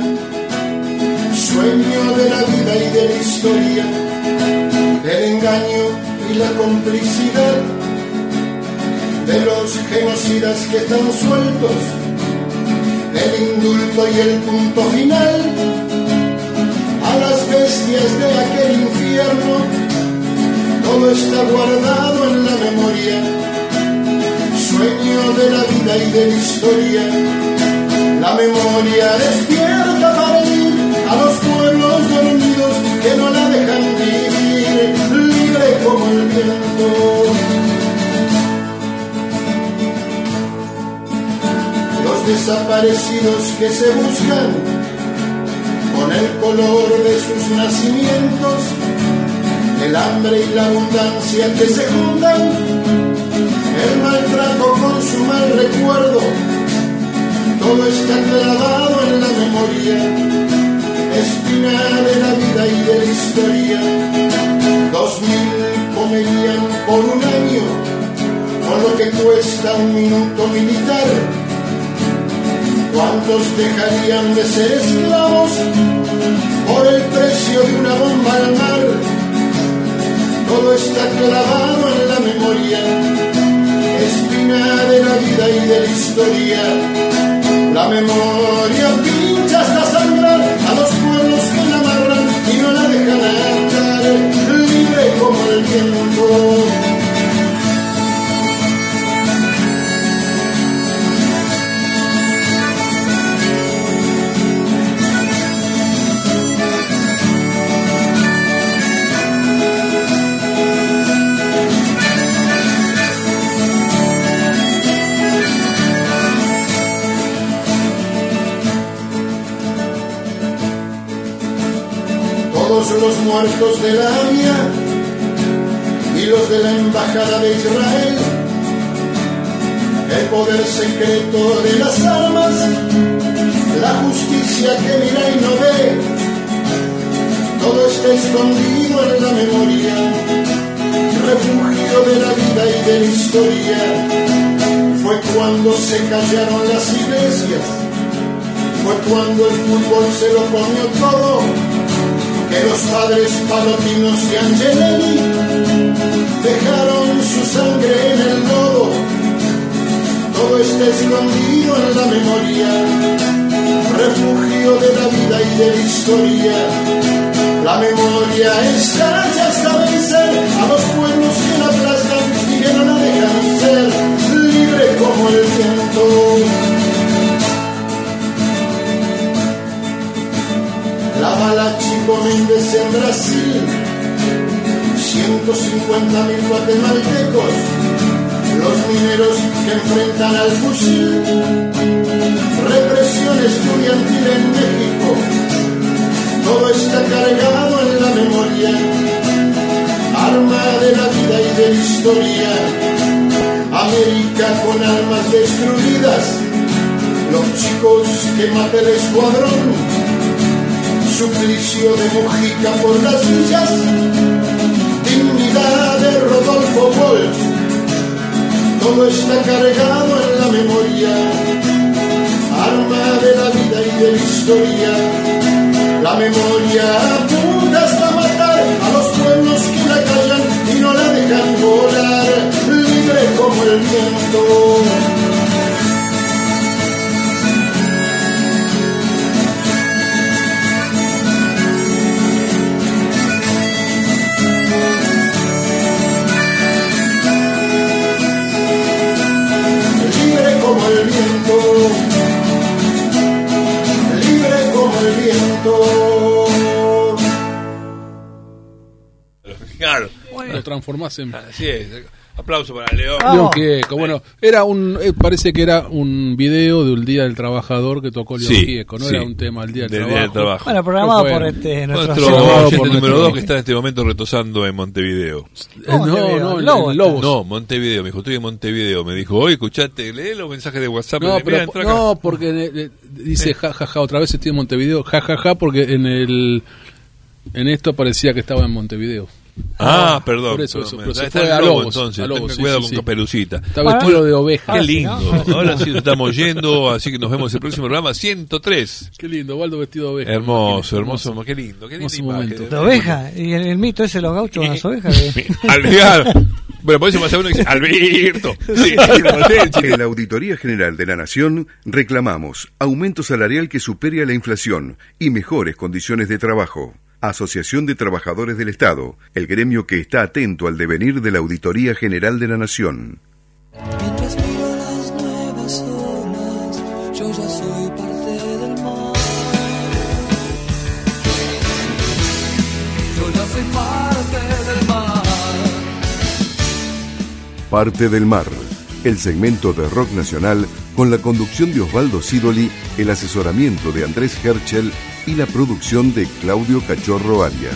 sueño de la vida y de la historia, del engaño y la complicidad de los genocidas que están sueltos, el indulto y el punto final a las bestias de aquel infierno, todo está guardado en la memoria, sueño de la vida y de la historia, la memoria despierta para ir a los pueblos dormidos que no la dejan vivir, libre como el viento. Desaparecidos que se buscan con el color de sus nacimientos, el hambre y la abundancia que se juntan, el maltrato con su mal recuerdo, todo está clavado en la memoria, espina de la vida y de la historia. 2000 comerían por un año con lo que cuesta un minuto militar. ¿Cuántos dejarían de ser esclavos por el precio de una bomba al mar? Todo está clavado en la memoria, espina de la vida y de la historia. La memoria pincha hasta sangrar a los pueblos que la amarran y no la dejan andar, libre como el viento. todos los muertos de la AMIA y los de la Embajada de Israel, el poder secreto de las armas, la justicia que mira y no ve, todo está escondido en la memoria, refugio de la vida y de la historia. Fue cuando se callaron las iglesias, fue cuando el fútbol se lo comió todo, que los padres Palotinos y Angelelli dejaron su sangre en el lodo. Todo está escondido en la memoria, refugio de la vida y de la historia. La memoria estalla hasta vencer a los pueblos que la aplastan y que no la dejan ser libre como el viento. La bala Chico Méndez en Brasil, 150.000 guatemaltecos, los mineros que enfrentan al fusil, represión estudiantil en México, todo está cargado en la memoria, arma de la vida y de la historia. América con armas destruidas, los chicos que mata el escuadrón, suplicio de Mujica por las villas, dignidad de Rodolfo Walsh, todo está cargado en la memoria, arma de la vida y de la historia. La memoria apunta hasta matar a los pueblos que la callan y no la dejan volar, libre como el viento. Libre como el viento. Libre como el viento. Claro. Lo transformás en... Así es. Aplauso para León. León Gieco. Bueno, era parece que era un video del Día del Trabajador que tocó León Gieco, no era un tema del Día del Trabajo. Bueno, programado por nuestro oyente número 2 que está en este momento retosando en Montevideo. No, en Lobos. No, Montevideo, me dijo, estoy en Montevideo. Me dijo, oye, escuchate, lee los mensajes de WhatsApp. No, porque dice jajaja, otra vez estoy en Montevideo, jajaja, porque en esto parecía que estaba en Montevideo. Perdón. Por eso, pero se fue a Lobos. Entonces, tenga cuidado con Caperucita. Está vestido de oveja. Qué lindo. Ahora sí nos estamos yendo, así que nos vemos el próximo programa 103. Qué lindo, Waldo vestido de oveja. Hermoso, qué lindo imagen. ¿De oveja? ¿Y el mito ese de los gauchos con las ovejas? Bueno, por eso pasa uno que dice, Alberto. En la Auditoría General de la Nación reclamamos aumento salarial que supere a la inflación y mejores condiciones de trabajo. Asociación de Trabajadores del Estado, el gremio que está atento al devenir de la Auditoría General de la Nación. Mientras miro las nuevas olas, yo ya soy parte del mar. Yo ya soy parte del mar. Parte del Mar, el segmento de rock nacional con la conducción de Osvaldo Sidoli, el asesoramiento de Andrés Herschel y la producción de Claudio Cachorro Arias.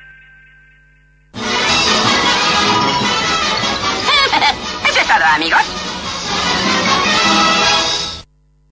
Amigos,